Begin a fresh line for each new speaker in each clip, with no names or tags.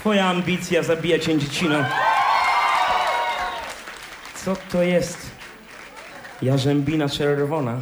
Twoja ambicja zabija cię, dziecino. Co to jest? Jarzębina czerwona.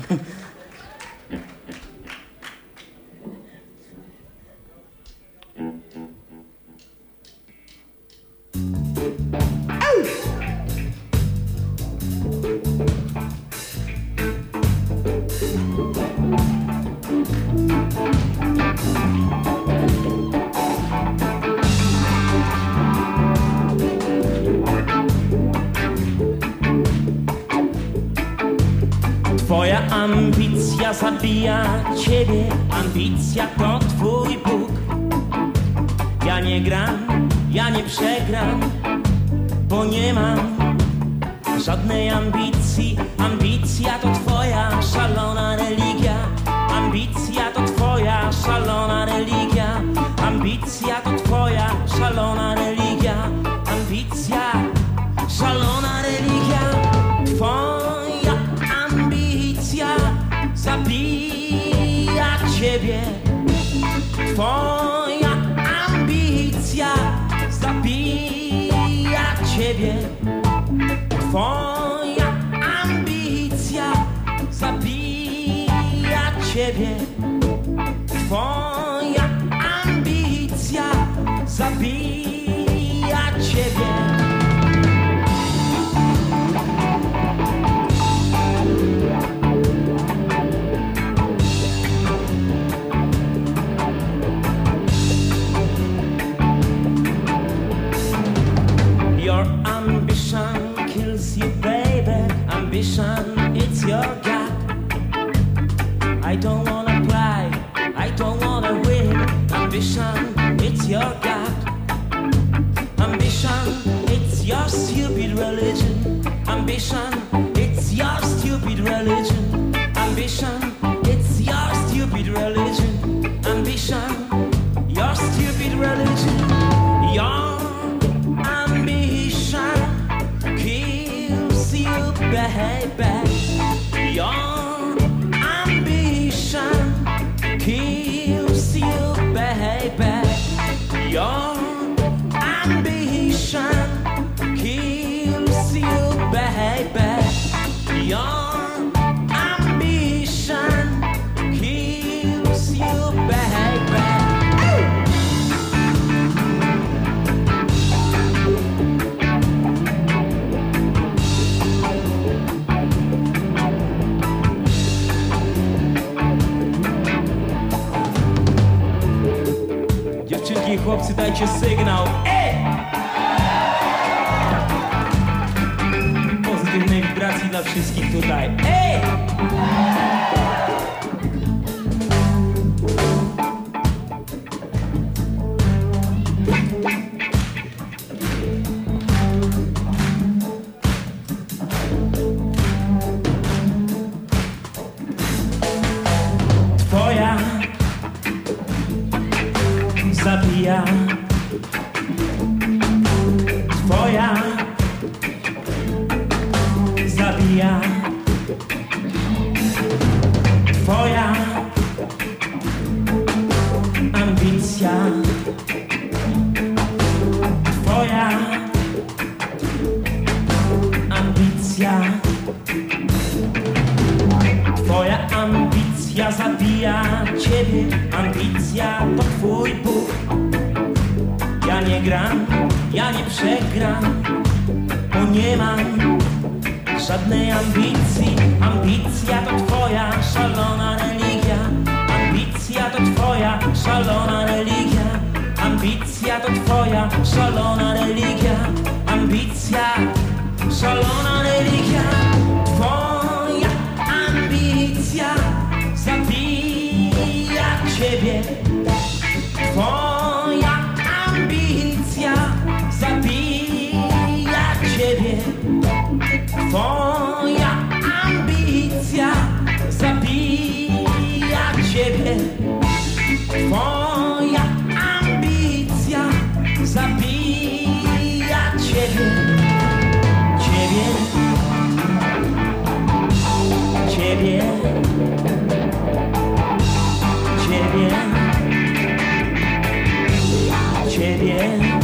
Twoja ambicja zabija ciebie, ambicja to twój Bóg. Ja nie gram, ja nie przegram, bo nie mam żadnej ambicji. Ambicja to twoja szalona religia. Ambicja to twoja szalona religia. Ambicja to twoja szalona religia. Ambicja, szalona religia. Twoja ambicja zabija ciebie. Twoja ambicja zabija ciebie. Twoja ambicja zabija ciebie. Twoja ambicja zabija ciebie. Your ambition kills you, baby. Ambition, it's your God. I don't wanna cry, I don't wanna win. Ambition, it's your God. Ambition, it's your stupid religion. Ambition, it's your stupid religion. Ambition, it's your stupid religion. Ambition, your stupid religion. Your ambition kills you, baby. Your ambition kills you, baby. Your ambition kills you, baby. Your ambition kills you, baby. Dziewczynki i chłopcy, dajcie sygnał. Pozytywnej wibracji dla wszystkich tutaj. Twoja zabija. Twoja zabija. Twoja ambicja. Twoja ambicja. Twoja ambicja zabija ciebie. Ambicja to twój Bóg. Ja nie gram, ja nie przegram, bo nie mam żadnej ambicji. Ambicja to twoja szalona religia. Ambicja to twoja szalona religia. Ambicja to twoja szalona religia. Ambicja, szalona religia. Twoja ambicja zabija ciebie. Twoja ambicja zabija ciebie. Twoja ambicja zabija ciebie. Twoja ambicja zabija ciebie. Ciebie. Ciebie. Ciebie. Ciebie.